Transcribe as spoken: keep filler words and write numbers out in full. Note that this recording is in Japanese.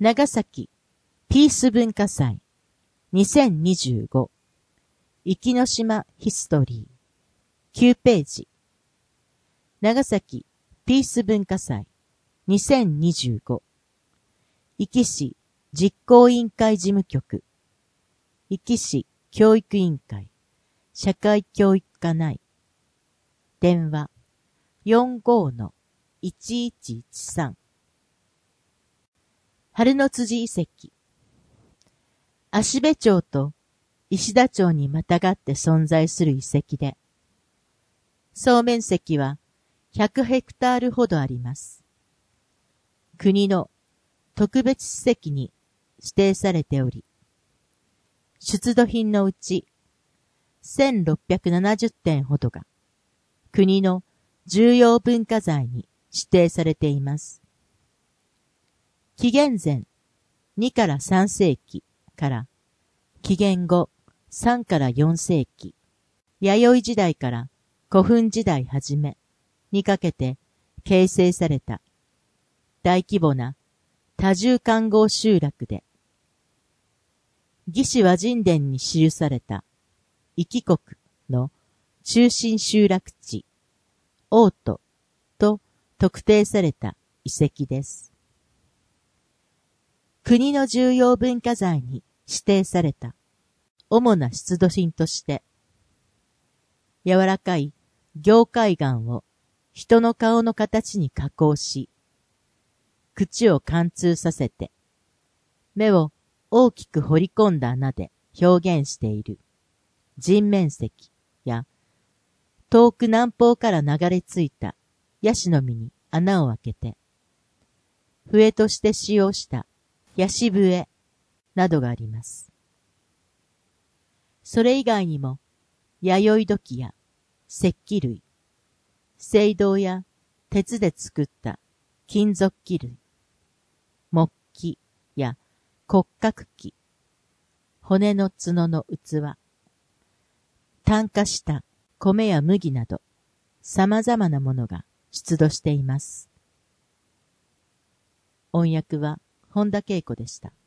長崎ピース文化祭にせんにじゅうご壱岐島ヒストリーきゅうページ。長崎ピース文化祭にせんにじゅうご壱岐市実行委員会事務局壱岐市教育委員会社会教育課内電話 よんごーのいちいちいちさん 春の辻遺跡芦部町と石田町にまたがって存在する遺跡で総面積はひゃくヘクタールほどあります。国の特別史跡に指定されており、出土品のうちせんろっぴゃくななじゅってんほどが国の重要文化財に指定されています。紀元前にからさんせいきから紀元後さんからよんせいき、弥生時代から古墳時代はじめにかけて形成された大規模な多重環合集落で、魏志倭人伝に記された壱岐国の中心集落地、大都と特定された遺跡です。国の重要文化財に指定された主な出土品として、柔らかい凝灰岩を人の顔の形に加工し、口を貫通させて、目を大きく掘り込んだ穴で表現している人面石や、遠く南方から流れ着いたヤシの実に穴を開けて、笛として使用したヤシ笛などがあります。それ以外にも、弥生土器や石器類、青銅や鉄で作った金属器類、木器や骨格器、骨の角の器、炭化した米や麦など、様々なものが出土しています。音訳は本田恵子でした。